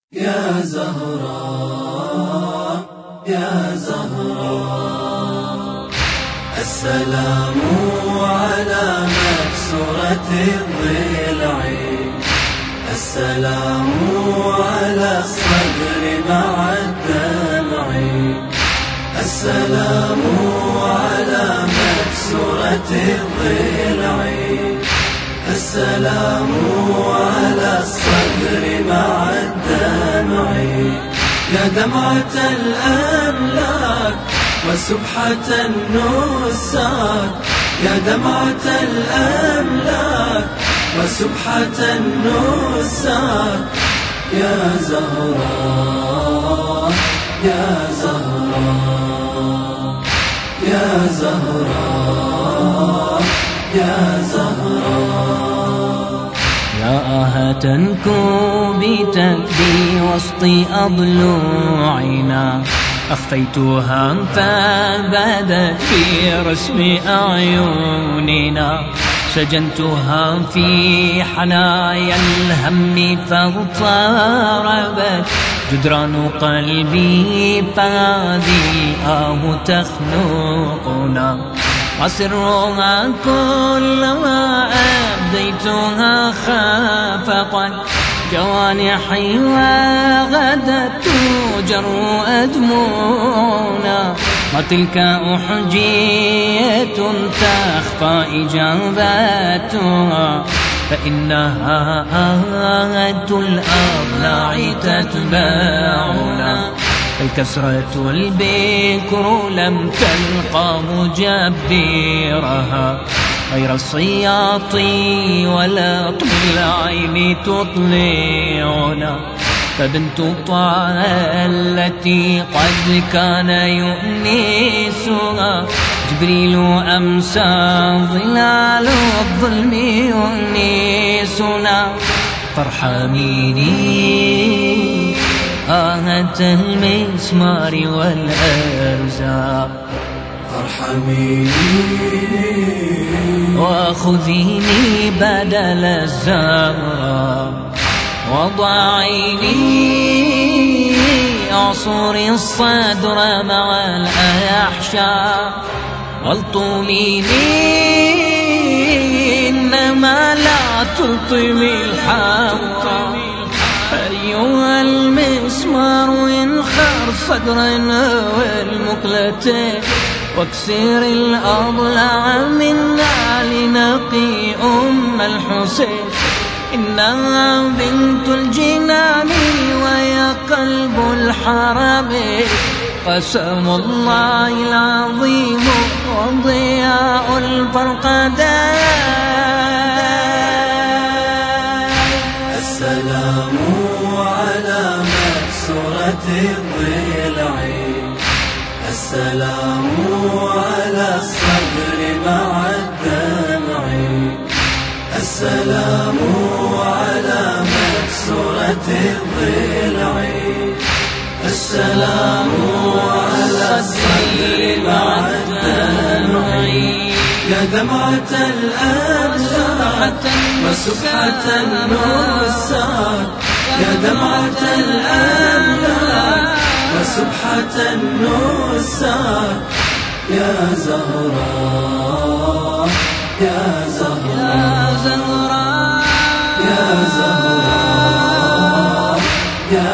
يا زهراء يا زهراء، السلام على مكسورة الضلع، السلام على الصدر مع الدمع، السلام على مكسورة الضلع، السلام على الصدر مع الدمع. يا دمعة الأملاك وسبحة النساك، يا دمعة الأملاك وسبحة النساك، يا زهراء يا زهراء يا زهراء يا زهراء. يا آهة كوبتت في وسط أضلوعنا، أخفيتها فبدت في رسم أعيننا، سجنتها في حنايا الهم فاضطربت جدران قلبي، فهذه تخنقنا، وسرها كلما أبديتها خافقت جوانحي، وغدت تجر أدمونا، وتلك أحجية تخفى إجاباتها، فإنها آهة الأضلاع تتبعنا. الكسرة البكر لم تلقى مجبرها غير السياط ولا طل العين تطلعنا، فبنت طه التي قد كان يؤنسها جبريل أمسى، ظلال الظلم يؤنسنا، فارحميني آهة المسمار والأرزاق، فارحميني وخذيني بدل الزهراء، وضعيني أعصري الصدر مع الأحشاء، والطميني إنما لا تلطمي الحق، أيها المسمار انخر صدرنا والمقلتين، واكسر الأضلاع منا لنقي أم الحسين، إنها بنت الجنان ويا قلب الحرم، قسم الله العظيم وضياء الفرقدان. السلام على مكسورة الضلع، السلام على الصدر مع الدمع، السلام على مكسورة الضلع، السلام على الصدر مع الدمع. يا دمعة الأملاك وسبحة النساك، يا دمعة الأملاك وسبحة النساك، يا زهراء يا زهراء يا زهراء يا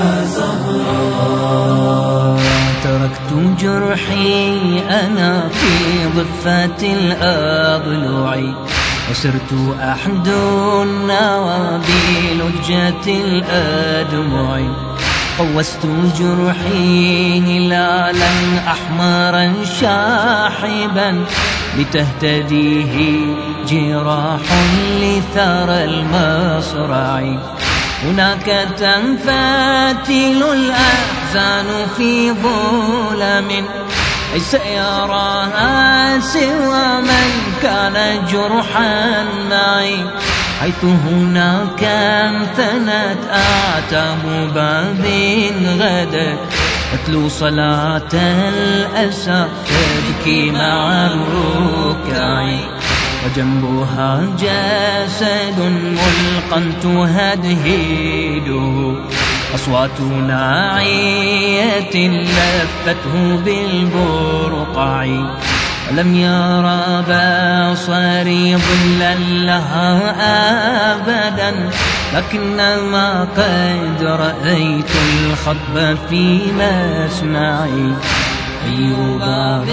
زهراء. تركت جرحي أنا في ضفة الأضلع، وسرت أحدو النوى بلجة الأدمع، قوست جرحي هلالا أحمرا شاحبا، لتهتديه جراح لثار المصرع، هناك تنفتل الأحزان في ظلم، ليس يراها سوى من كان جرحا معي، حيث هناك انثنت آتام باب غدت، تتلو صلاة الأسى تبكي مع الركع، وجنبها جسد ملقا تهدهده أصوات ناعية لفته بالبرقع، ولم يرى بصري ظلا لها أبدا، لكنما قد رأيت الخطب في مسمعي. أي باب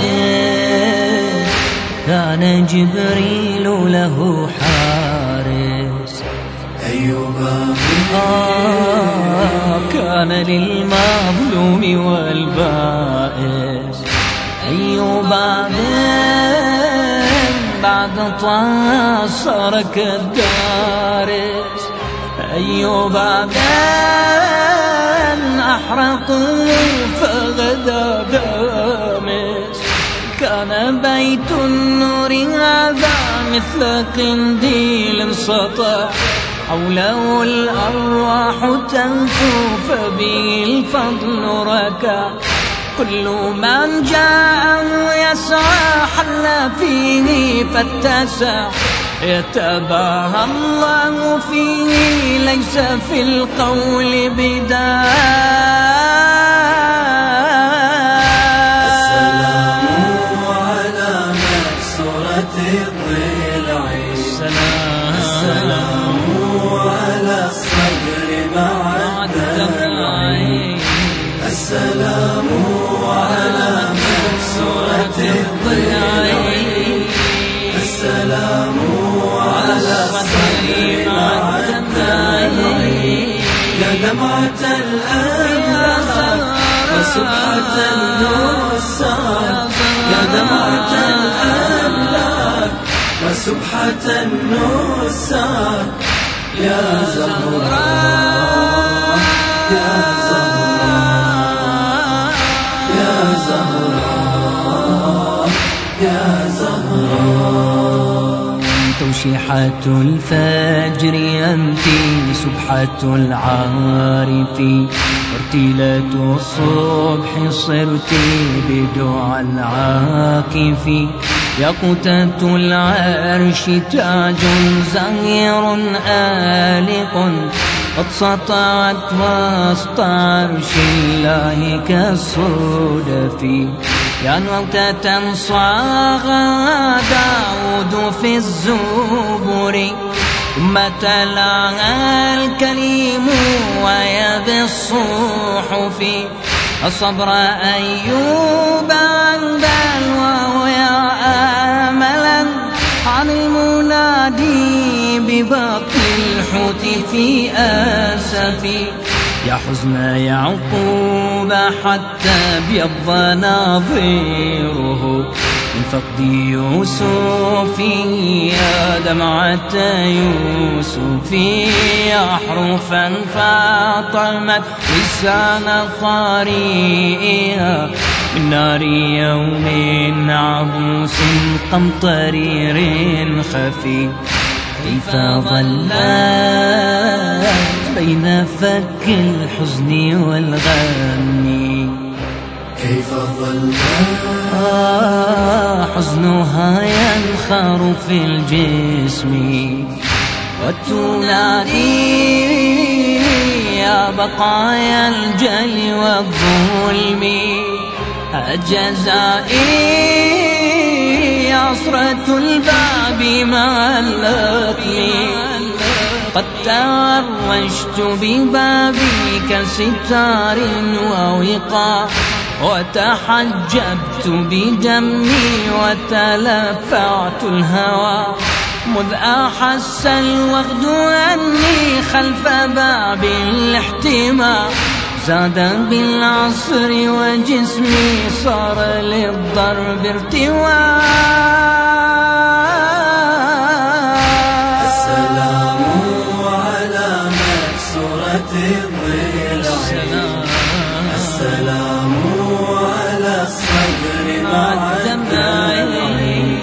كان جبريل له حارس، أي باب كان للمظلوم والبائس. أي باب بعد طه صار كالدارس، أي باب أحرقوا فغدا دامس. كان بيت النور هذا مثل قنديل سطع، حوله الأرواح تنفو فبه الفضل ركع. كل من جاء يسعى حل فيه فاتسع، يتباهى الله فيه ليس في القول بداع. السلام على مكسورة الضلع، السلام على الصدر مع الدمع، السلام على مكسورة الضلع، السلام على الصدر مع الدمع. يا دمعة الأملاك وسبحة النساء، يا دمعة الأملاك وسبحة النساء، يا زهراء يا زهراء يا زهراء يا زهراء. توشيحة الفجر أنت سبحة العارف، وارتيلة الصبح صرت بدعاء العاكف. ياقوتة العرش تاج زهير آلق، قد سطعت وسط عرش الله كالصدف. يا نوتة صاغ داود في الزبر، ثم تلاها الكريم ويا بالصحف. الصبر أيوب عند الواو يا آملا عن المنادي ببطن الحوت في آسفي. يا حزن يعقوب حتى ابيض ناظره من فقد يوسف. يا دمعة يوسف يا حروفا فاطمت لسان قارئها من نار يوم عبوس قمطرير خفي. كيف ظلت بين فك الحزن والغم، كيف ظلت حزنها ينخر في الجسم، وتنادي يا بقايا الجل والظلم. الجزائي عصرة الباب مع الأقل، قد تروشت ببابك ستار ووقاء، وتحجبت بدمي وتلفعت الهوى. مذ أحس الوغد أني خلف باب الاحتماء، زاد بالعصر وجسمي صار للضرب ارتواء. السلام على مكسورة الضلع، السلام على الصدر مع الدمع،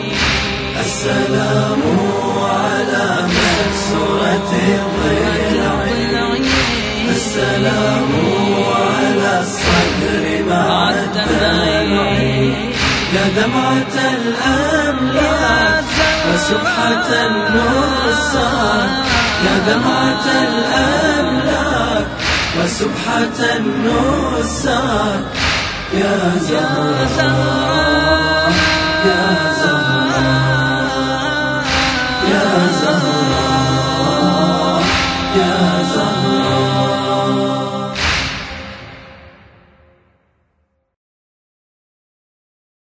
السلام على مكسورة الضلع، السلام على الصدر مع الدمع. يا دمعة الأملاك وسبحة النساء، يا دمعة الأملاك وسبحة النساك يا زهراء يا زهراء يا زهراء يا